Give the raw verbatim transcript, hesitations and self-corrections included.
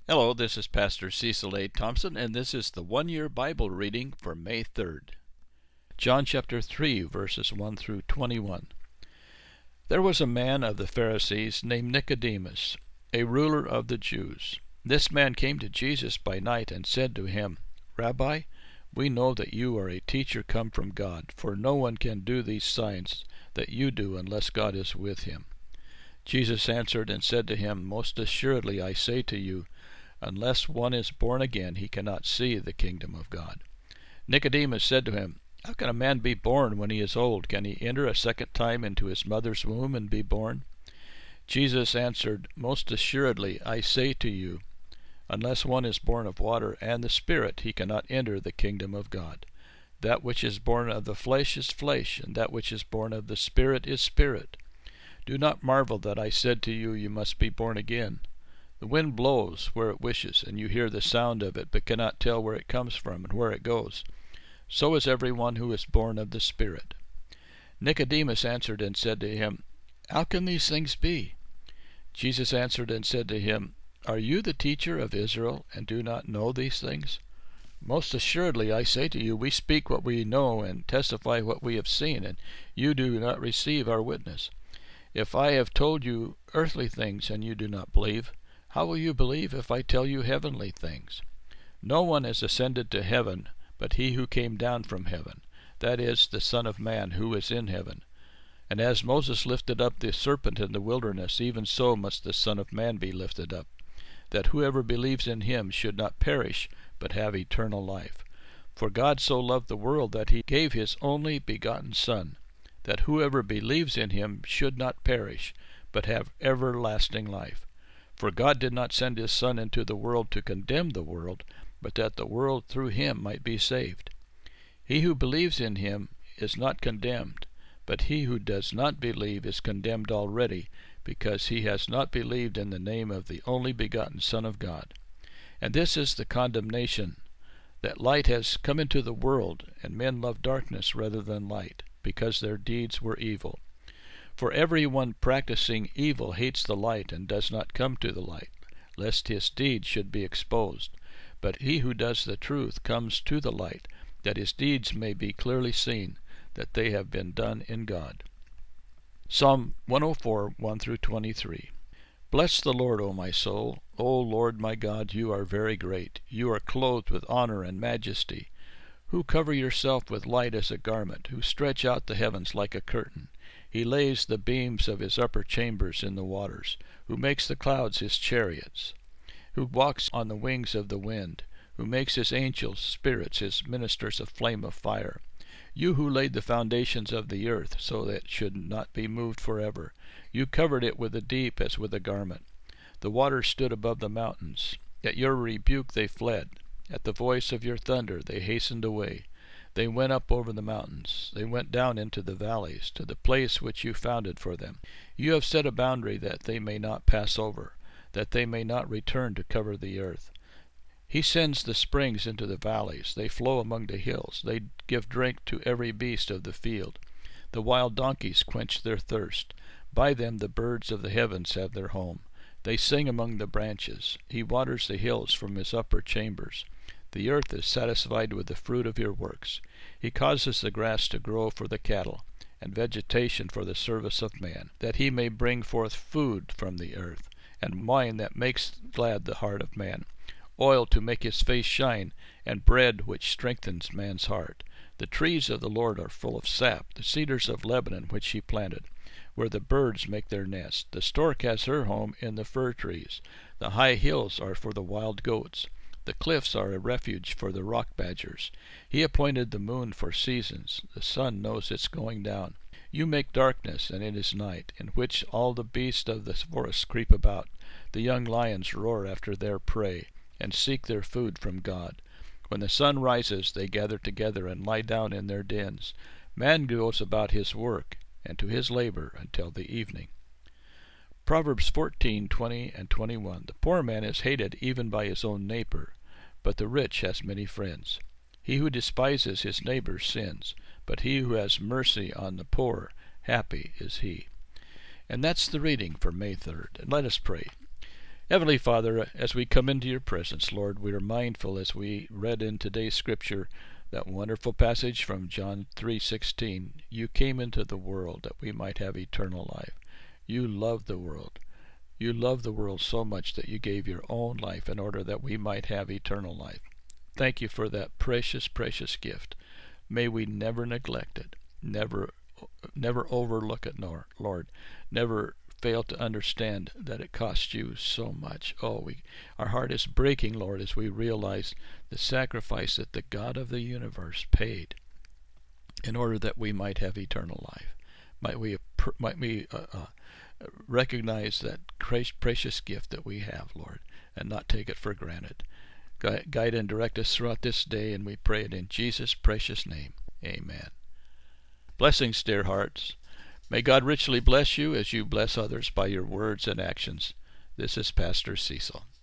Hello, this is Pastor Cecil A. Thompson, and this is the one-year Bible reading for May third. John chapter three, verses one through twenty-one. There was a man of the Pharisees named Nicodemus, a ruler of the Jews. This man came to Jesus by night and said to him, Rabbi, we know that you are a teacher come from God, for no one can do these signs that you do unless God is with him. Jesus answered and said to him, Most assuredly I say to you, unless one is born again, he cannot see the kingdom of God. Nicodemus said to him, How can a man be born when he is old? Can he enter a second time into his mother's womb and be born? Jesus answered, Most assuredly I say to you, unless one is born of water and the Spirit, he cannot enter the kingdom of God. That which is born of the flesh is flesh, and that which is born of the Spirit is spirit. Do not marvel that I said to you, You must be born again. The wind blows where it wishes, and you hear the sound of it, but cannot tell where it comes from and where it goes. So is everyone who is born of the Spirit. Nicodemus answered and said to him, How can these things be? Jesus answered and said to him, Are you the teacher of Israel, and do not know these things? Most assuredly I say to you, we speak what we know and testify what we have seen, and you do not receive our witness. If I have told you earthly things and you do not believe, how will you believe if I tell you heavenly things? No one has ascended to heaven but he who came down from heaven, that is, the Son of Man who is in heaven. And as Moses lifted up the serpent in the wilderness, even so must the Son of Man be lifted up, that whoever believes in him should not perish, but have eternal life. For God so loved the world that he gave his only begotten Son, that whoever believes in him should not perish, but have everlasting life. For God did not send his Son into the world to condemn the world, but that the world through him might be saved. He who believes in him is not condemned, but he who does not believe is condemned already, because he has not believed in the name of the only begotten Son of God. And this is the condemnation, that light has come into the world, and men love darkness rather than light, because their deeds were evil. For everyone practicing evil hates the light and does not come to the light, lest his deeds should be exposed. But he who does the truth comes to the light, that his deeds may be clearly seen, that they have been done in God. Psalm one oh four, one through twenty-three. Bless the Lord, O my soul. O Lord my God, you are very great. You are clothed with honor and majesty, who cover yourself with light as a garment, who stretch out the heavens like a curtain. He lays the beams of his upper chambers in the waters, who makes the clouds his chariots, who walks on the wings of the wind, who makes his angels spirits, his ministers a flame of fire. You who laid the foundations of the earth, so that it should not be moved forever. You covered it with the deep as with a garment. The waters stood above the mountains. At your rebuke they fled. At the voice of your thunder they hastened away. They went up over the mountains. They went down into the valleys, to the place which you founded for them. You have set a boundary that they may not pass over, that they may not return to cover the earth. He sends the springs into the valleys. They flow among the hills. They give drink to every beast of the field. The wild donkeys quench their thirst. By them the birds of the heavens have their home. They sing among the branches. He waters the hills from his upper chambers. The earth is satisfied with the fruit of your works. He causes the grass to grow for the cattle, and vegetation for the service of man, that he may bring forth food from the earth, and wine that makes glad the heart of man, oil to make his face shine, and bread which strengthens man's heart. The trees of the Lord are full of sap, the cedars of Lebanon which he planted, where the birds make their nest. The stork has her home in the fir trees. The high hills are for the wild goats. The cliffs are a refuge for the rock badgers. He appointed the moon for seasons. The sun knows its going down. You make darkness, and it is night, in which all the beasts of the forest creep about. The young lions roar after their prey, and seek their food from God. When the sun rises, they gather together and lie down in their dens. Man goes about his work, and to his labor until the evening. Proverbs fourteen, twenty and twenty-one. The poor man is hated even by his own neighbor, but the rich has many friends. He who despises his neighbor sins, but he who has mercy on the poor, happy is he. And that's the reading for May third. And let us pray. Heavenly Father, as we come into your presence, Lord, we are mindful as we read in today's scripture that wonderful passage from John three sixteen. You came into the world that we might have eternal life. You loved the world. You loved the world so much that you gave your own life in order that we might have eternal life. Thank you for that precious, precious gift. May we never neglect it, never, never overlook it, Lord, never fail to understand that it cost you so much. Oh, we, our heart is breaking, Lord, as we realize the sacrifice that the God of the universe paid in order that we might have eternal life. Might we, might we uh, uh, recognize that precious gift that we have, Lord, and not take it for granted. Guide and direct us throughout this day, and we pray it in Jesus' precious name. Amen. Blessings, dear hearts. May God richly bless you as you bless others by your words and actions. This is Pastor Cecil.